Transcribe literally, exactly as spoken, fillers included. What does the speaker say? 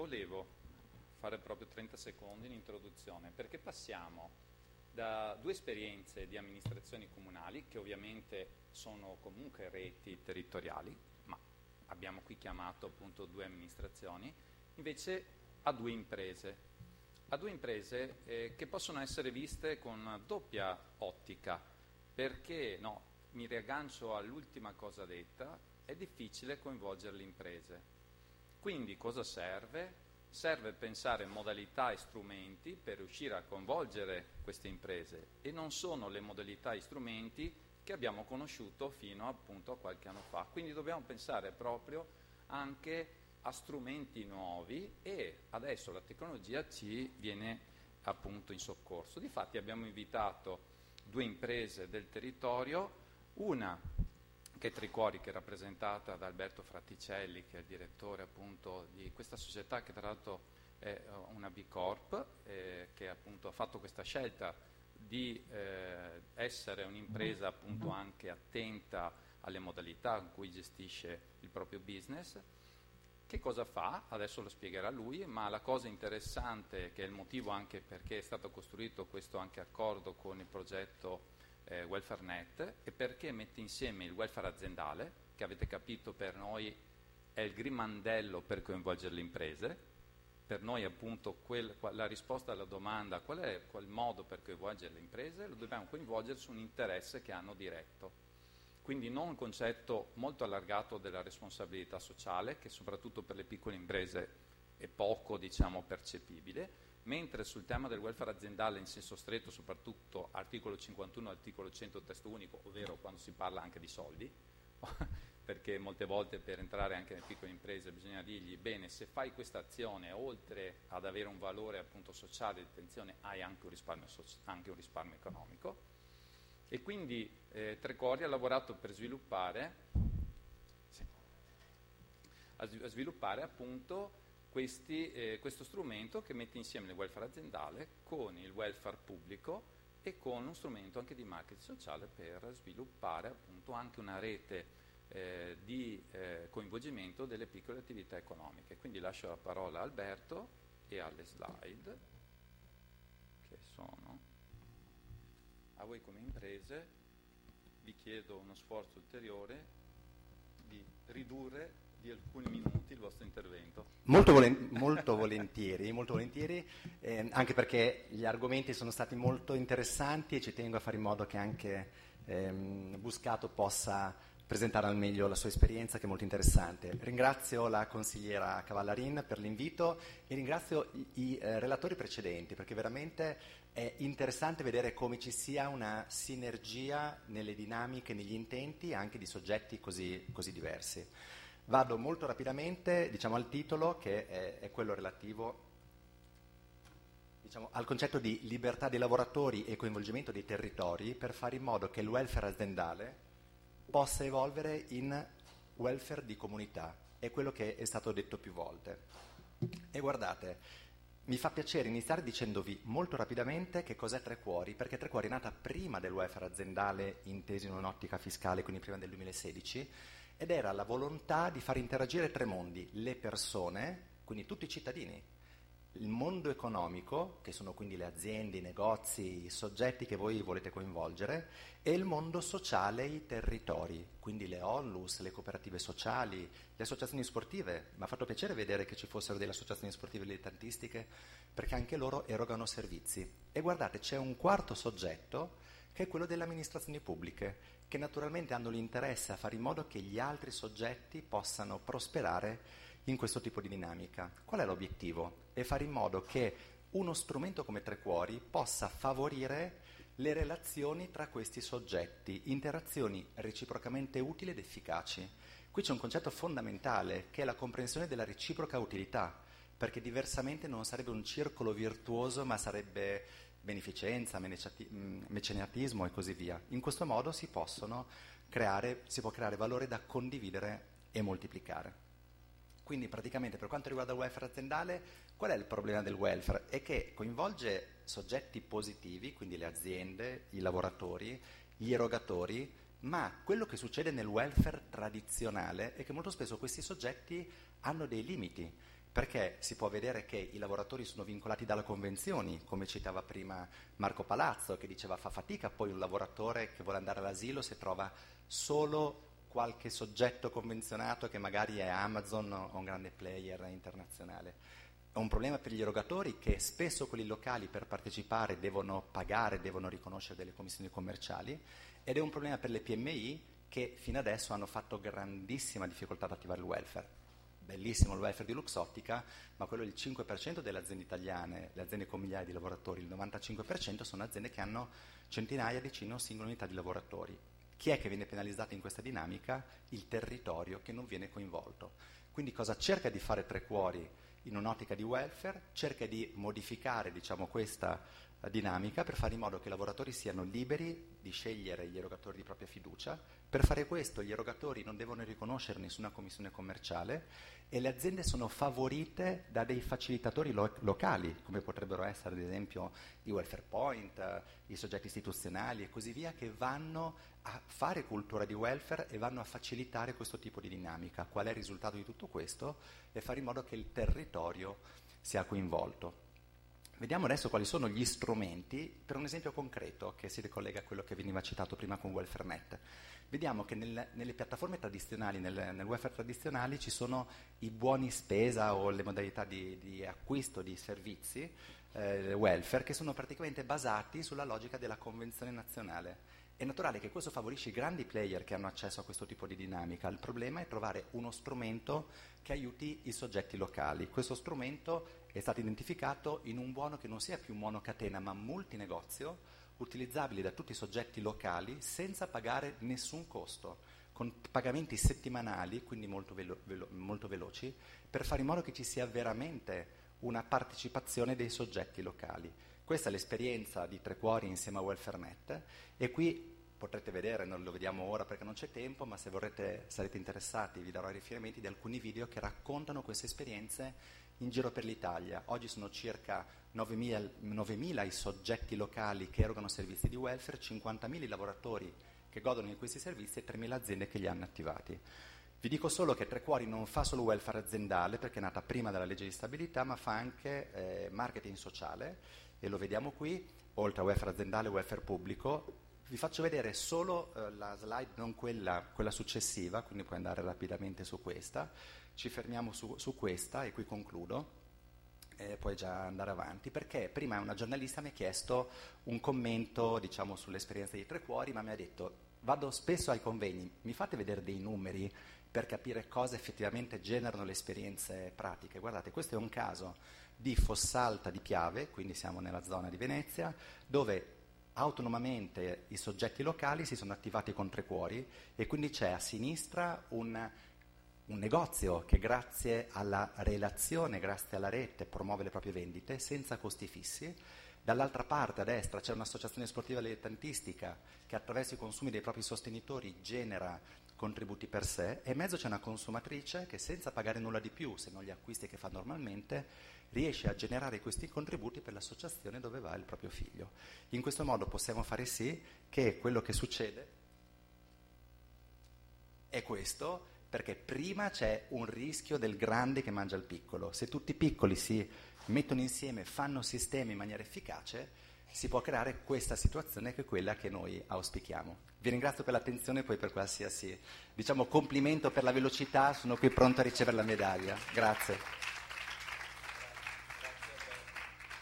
volevo fare proprio trenta secondi in introduzione, perché passiamo da due esperienze di amministrazioni comunali, che ovviamente sono comunque reti territoriali, ma abbiamo qui chiamato appunto due amministrazioni, invece a due imprese, a due imprese eh, che possono essere viste con una doppia ottica, perché, no, mi riaggancio all'ultima cosa detta, è difficile coinvolgere le imprese. Quindi cosa serve? Serve pensare modalità e strumenti per riuscire a coinvolgere queste imprese, e non sono le modalità e strumenti che abbiamo conosciuto fino appunto a qualche anno fa. Quindi dobbiamo pensare proprio anche a strumenti nuovi, e adesso la tecnologia ci viene appunto in soccorso. Difatti abbiamo invitato due imprese del territorio, una che è Tricuori, che è rappresentata da Alberto Fratticelli, che è il direttore appunto di questa società, che tra l'altro è una B Corp, eh, che appunto ha fatto questa scelta di eh, essere un'impresa appunto anche attenta alle modalità in cui gestisce il proprio business. Che cosa fa? Adesso lo spiegherà lui, ma la cosa interessante, che è il motivo anche perché è stato costruito questo anche accordo con il progetto eh, WelfareNet, è perché mette insieme il welfare aziendale, che avete capito per noi è il grimandello per coinvolgere le imprese. Per noi appunto quel, la risposta alla domanda qual è quel modo per coinvolgere le imprese, lo dobbiamo coinvolgere su un interesse che hanno diretto. Quindi non un concetto molto allargato della responsabilità sociale, che soprattutto per le piccole imprese è poco, diciamo, percepibile, mentre sul tema del welfare aziendale in senso stretto, soprattutto articolo cinquantuno, articolo cento testo unico, ovvero quando si parla anche di soldi, perché molte volte per entrare anche nelle piccole imprese bisogna dirgli, bene, se fai questa azione, oltre ad avere un valore appunto sociale di attenzione, hai anche un risparmio, soci- anche un risparmio economico. E quindi eh, Tricuori ha lavorato per sviluppare, sì, a, a sviluppare appunto questi, eh, questo strumento che mette insieme il welfare aziendale con il welfare pubblico e con uno strumento anche di marketing sociale per sviluppare appunto anche una rete eh, di eh, coinvolgimento delle piccole attività economiche. Quindi lascio la parola a Alberto e alle slide, che sono... A voi come imprese vi chiedo uno sforzo ulteriore di ridurre di alcuni minuti il vostro intervento. Molto, volen- molto volentieri, molto volentieri eh, anche perché gli argomenti sono stati molto interessanti e ci tengo a fare in modo che anche ehm, Buscato possa presentare al meglio la sua esperienza, che è molto interessante. Ringrazio la consigliera Cavallarin per l'invito e ringrazio i, i eh, relatori precedenti, perché veramente è interessante vedere come ci sia una sinergia nelle dinamiche, negli intenti anche di soggetti così, così diversi. Vado molto rapidamente, diciamo, al titolo, che è, è quello relativo, diciamo, al concetto di libertà dei lavoratori e coinvolgimento dei territori, per fare in modo che il welfare aziendale possa evolvere in welfare di comunità. È quello che è stato detto più volte. E guardate, mi fa piacere iniziare dicendovi molto rapidamente che cos'è Tricuori, perché Tricuori è nata prima del welfare aziendale inteso in un'ottica fiscale, quindi prima del duemilasedici, ed era la volontà di far interagire tre mondi: le persone, quindi tutti i cittadini, il mondo economico, che sono quindi le aziende, i negozi, i soggetti che voi volete coinvolgere, e il mondo sociale, i territori, quindi le onlus, le cooperative sociali, le associazioni sportive. Mi ha fatto piacere vedere che ci fossero delle associazioni sportive dilettantistiche, perché anche loro erogano servizi. E guardate, c'è un quarto soggetto, che è quello delle amministrazioni pubbliche, che naturalmente hanno l'interesse a fare in modo che gli altri soggetti possano prosperare in questo tipo di dinamica. Qual è l'obiettivo? È fare in modo che uno strumento come Tricuori possa favorire le relazioni tra questi soggetti, interazioni reciprocamente utili ed efficaci. Qui c'è un concetto fondamentale, che è la comprensione della reciproca utilità, perché diversamente non sarebbe un circolo virtuoso, ma sarebbe beneficenza, mecenatismo e così via. In questo modo si possono creare, si può creare valore da condividere e moltiplicare. Quindi praticamente per quanto riguarda il welfare aziendale, qual è il problema del welfare? È che coinvolge soggetti positivi, quindi le aziende, i lavoratori, gli erogatori, ma quello che succede nel welfare tradizionale è che molto spesso questi soggetti hanno dei limiti, perché si può vedere che i lavoratori sono vincolati dalle convenzioni, come citava prima Marco Palazzo, che diceva fa fatica poi un lavoratore che vuole andare all'asilo se trova solo qualche soggetto convenzionato che magari è Amazon o un grande player internazionale. È un problema per gli erogatori che spesso quelli locali per partecipare devono pagare, devono riconoscere delle commissioni commerciali, ed è un problema per le P M I che fino adesso hanno fatto grandissima difficoltà ad attivare il welfare. Bellissimo il welfare di Luxottica, ma quello è il cinque per cento delle aziende italiane, le aziende con migliaia di lavoratori, il novantacinque per cento sono aziende che hanno centinaia, decine o singole unità di lavoratori. Chi è che viene penalizzato in questa dinamica? Il territorio che non viene coinvolto. Quindi cosa cerca di fare Tre Cuori in un'ottica di welfare? Cerca di modificare, diciamo, questa uh, dinamica per fare in modo che i lavoratori siano liberi di scegliere gli erogatori di propria fiducia. Per fare questo gli erogatori non devono riconoscere nessuna commissione commerciale e le aziende sono favorite da dei facilitatori lo- locali, come potrebbero essere ad esempio i welfare point, uh, i soggetti istituzionali e così via, che vanno a fare cultura di welfare e vanno a facilitare questo tipo di dinamica. Qual è il risultato di tutto questo? È fare in modo che il territorio sia coinvolto. Vediamo adesso quali sono gli strumenti, per un esempio concreto che si ricollega a quello che veniva citato prima con WelfareNet. Vediamo che nel, nelle piattaforme tradizionali, nel, nel welfare tradizionali, ci sono i buoni spesa o le modalità di, di acquisto di servizi eh, welfare che sono praticamente basati sulla logica della convenzione nazionale. È naturale che questo favorisce i grandi player che hanno accesso a questo tipo di dinamica. Il problema è trovare uno strumento che aiuti i soggetti locali. Questo strumento è stato identificato in un buono che non sia più monocatena ma multinegozio, utilizzabile da tutti i soggetti locali senza pagare nessun costo, con pagamenti settimanali, quindi molto, velo- velo- molto veloci, per fare in modo che ci sia veramente una partecipazione dei soggetti locali. Questa è l'esperienza di Tre Cuori insieme a WelfareNet e qui potrete vedere, non lo vediamo ora perché non c'è tempo, ma se vorrete, sarete interessati, vi darò i riferimenti di alcuni video che raccontano queste esperienze in giro per l'Italia. Oggi sono circa novemila i soggetti locali che erogano servizi di welfare, cinquantamila i lavoratori che godono di questi servizi e tremila aziende che li hanno attivati. Vi dico solo che Tre Cuori non fa solo welfare aziendale perché è nata prima della legge di stabilità, ma fa anche eh, marketing sociale e lo vediamo qui, oltre a welfare aziendale e welfare pubblico. Vi faccio vedere solo eh, la slide, non quella, quella successiva, quindi puoi andare rapidamente su questa. Ci fermiamo su, su questa e qui concludo. E puoi già andare avanti, perché prima una giornalista mi ha chiesto un commento, diciamo, sull'esperienza di Tre Cuori, ma mi ha detto: vado spesso ai convegni, mi fate vedere dei numeri per capire cosa effettivamente generano le esperienze pratiche. Guardate, questo è un caso di Fossalta di Piave, quindi siamo nella zona di Venezia, dove autonomamente i soggetti locali si sono attivati con Tre Cuori e quindi c'è a sinistra un un negozio che grazie alla relazione, grazie alla rete, promuove le proprie vendite senza costi fissi. Dall'altra parte, a destra, c'è un'associazione sportiva dilettantistica che attraverso i consumi dei propri sostenitori genera contributi per sé, e in mezzo c'è una consumatrice che senza pagare nulla di più, se non gli acquisti che fa normalmente, riesce a generare questi contributi per l'associazione dove va il proprio figlio. In questo modo possiamo fare sì che quello che succede è questo, perché prima c'è un rischio del grande che mangia il piccolo. Se tutti i piccoli si mettono insieme, fanno sistemi in maniera efficace, si può creare questa situazione che è quella che noi auspichiamo. Vi ringrazio per l'attenzione e poi per qualsiasi, diciamo, complimento per la velocità, sono qui pronto a ricevere la medaglia. Grazie.